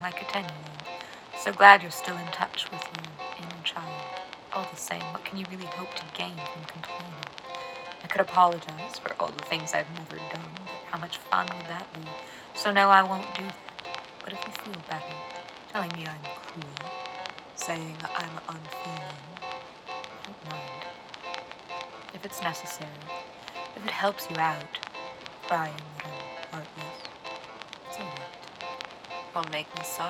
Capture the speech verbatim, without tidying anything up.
like a ten-year-old. So glad you're still in touch with your inner child. All the same, what can you really hope to gain from complaining? I could apologize for all the things I've never done, but how much fun would that be? So no, I won't do that. But if you feel better, telling me I'm cruel, saying I'm unfeeling, I don't mind. If it's necessary, if it helps you out, crying that I'm heartless, it's all right. Won't make me sorry.